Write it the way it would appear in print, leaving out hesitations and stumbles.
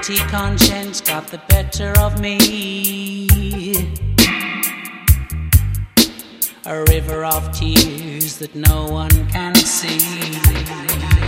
guilty conscience got the better of me. A river of tears that no one can see.